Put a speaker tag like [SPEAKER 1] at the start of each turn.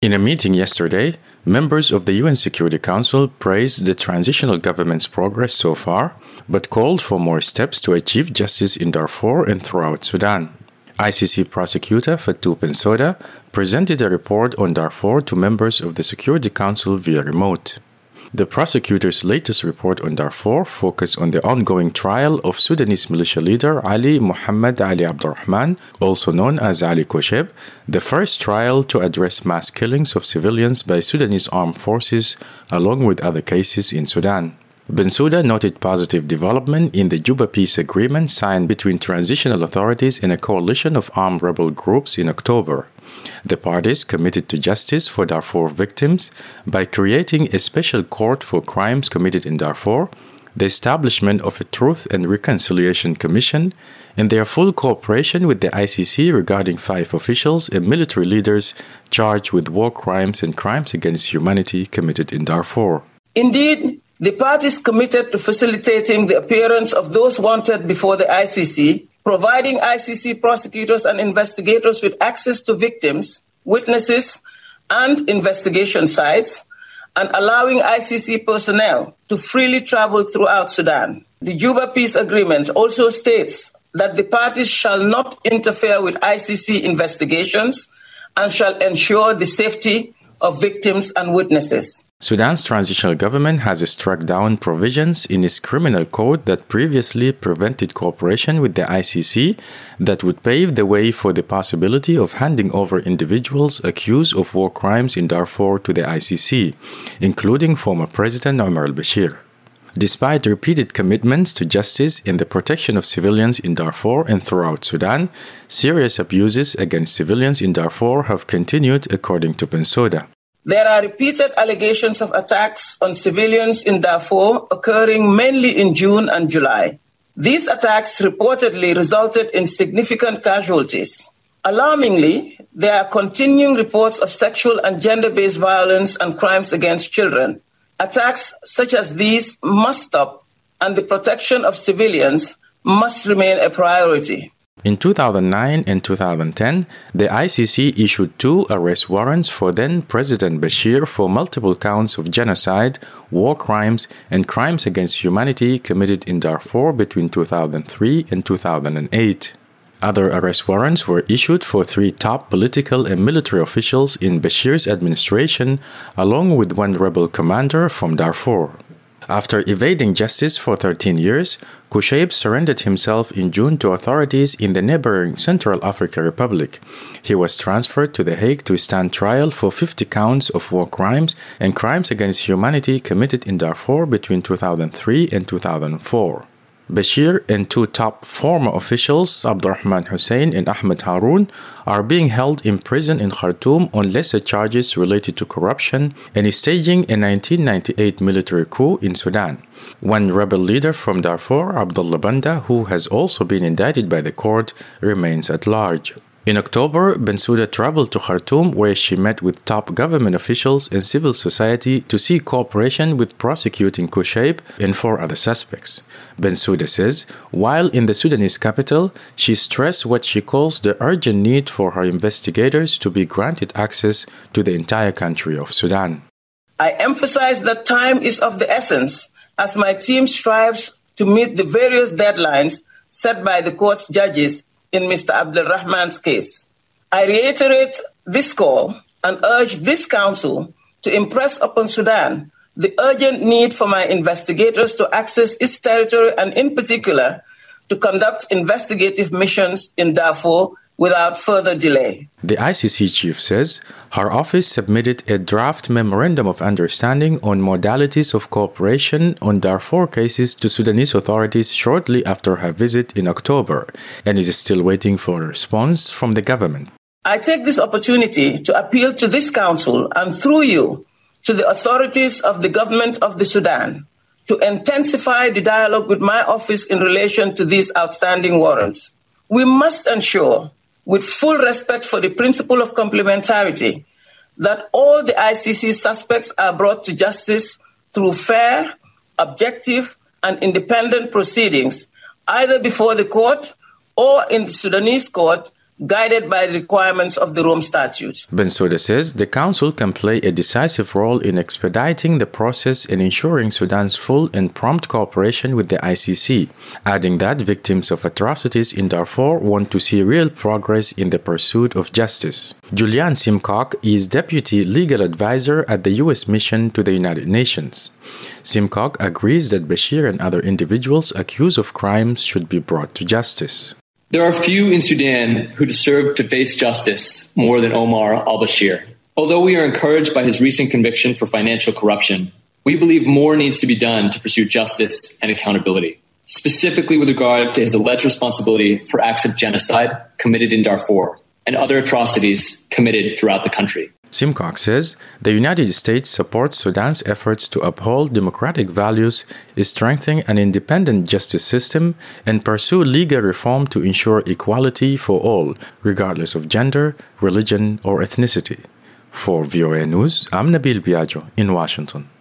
[SPEAKER 1] In a meeting yesterday, members of the UN Security Council praised the transitional government's progress so far, but called for more steps to achieve justice in Darfur and throughout Sudan. ICC prosecutor Fatou Bensouda presented a report on Darfur to members of the Security Council via remote. The prosecutor's latest report on Darfur focused on the ongoing trial of Sudanese militia leader Ali Muhammad Ali Abdurrahman, also known as Ali Kosheb, the first trial to address mass killings of civilians by Sudanese armed forces, along with other cases in Sudan. Bensouda noted positive development in the Juba Peace Agreement signed between transitional authorities and a coalition of armed rebel groups in October. The parties committed to justice for Darfur victims by creating a special court for crimes committed in Darfur, the establishment of a Truth and Reconciliation Commission, and their full cooperation with the ICC regarding 5 officials and military leaders charged with war crimes and crimes against humanity committed in Darfur.
[SPEAKER 2] Indeed, the parties committed to facilitating the appearance of those wanted before the ICC, providing ICC prosecutors and investigators with access to victims, witnesses, and investigation sites, and allowing ICC personnel to freely travel throughout Sudan. The Juba Peace Agreement also states that the parties shall not interfere with ICC investigations and shall ensure the safety of victims and witnesses.
[SPEAKER 1] Sudan's transitional government has struck down provisions in its criminal code that previously prevented cooperation with the ICC that would pave the way for the possibility of handing over individuals accused of war crimes in Darfur to the ICC, including former President Omar al-Bashir. Despite repeated commitments to justice and the protection of civilians in Darfur and throughout Sudan, serious abuses against civilians in Darfur have continued, according to Bensouda.
[SPEAKER 2] There are repeated allegations of attacks on civilians in Darfur occurring mainly in June and July. These attacks reportedly resulted in significant casualties. Alarmingly, there are continuing reports of sexual and gender-based violence and crimes against children. Attacks such as these must stop, and the protection of civilians must remain a priority.
[SPEAKER 1] In 2009 and 2010, the ICC issued 2 arrest warrants for then-President Bashir for multiple counts of genocide, war crimes, and crimes against humanity committed in Darfur between 2003 and 2008. Other arrest warrants were issued for 3 top political and military officials in Bashir's administration, along with 1 rebel commander from Darfur. After evading justice for 13 years, Kosheb surrendered himself in June to authorities in the neighboring Central African Republic. He was transferred to The Hague to stand trial for 50 counts of war crimes and crimes against humanity committed in Darfur between 2003 and 2004. Bashir and 2 top former officials, Abdurrahman Hussein and Ahmed Haroun, are being held in prison in Khartoum on lesser charges related to corruption and staging a 1998 military coup in Sudan. 1 rebel leader from Darfur, Abdullah Banda, who has also been indicted by the court, remains at large. In October, Bensouda traveled to Khartoum, where she met with top government officials and civil society to seek cooperation with prosecuting Kosheb and 4 other suspects. Bensouda says, while in the Sudanese capital, she stressed what she calls the urgent need for her investigators to be granted access to the entire country of Sudan.
[SPEAKER 2] I emphasize that time is of the essence as my team strives to meet the various deadlines set by the court's judges in Mr. Abdulrahman's case. I reiterate this call and urge this council to impress upon Sudan the urgent need for my investigators to access its territory and in particular to conduct investigative missions in Darfur without further delay.
[SPEAKER 1] The ICC chief says her office submitted a draft memorandum of understanding on modalities of cooperation on Darfur cases to Sudanese authorities shortly after her visit in October and is still waiting for a response from the government.
[SPEAKER 2] I take this opportunity to appeal to this council and through you to the authorities of the government of the Sudan to intensify the dialogue with my office in relation to these outstanding warrants. We must ensure, with full respect for the principle of complementarity, that all the ICC suspects are brought to justice through fair, objective, and independent proceedings, either before the court or in the Sudanese court guided by the requirements of the Rome Statute.
[SPEAKER 1] Bensouda says the Council can play a decisive role in expediting the process and ensuring Sudan's full and prompt cooperation with the ICC, adding that victims of atrocities in Darfur want to see real progress in the pursuit of justice. Julian Simcock is Deputy Legal Advisor at the U.S. Mission to the United Nations. Simcock agrees that Bashir and other individuals accused of crimes should be brought to justice.
[SPEAKER 3] There are few in Sudan who deserve to face justice more than Omar al-Bashir. Although we are encouraged by his recent conviction for financial corruption, we believe more needs to be done to pursue justice and accountability, specifically with regard to his alleged responsibility for acts of genocide committed in Darfur and other atrocities committed throughout the country.
[SPEAKER 1] Simcock says the United States supports Sudan's efforts to uphold democratic values, strengthen an independent justice system, and pursue legal reform to ensure equality for all, regardless of gender, religion, or ethnicity. For VOA News, I'm Nabil Biagio in Washington.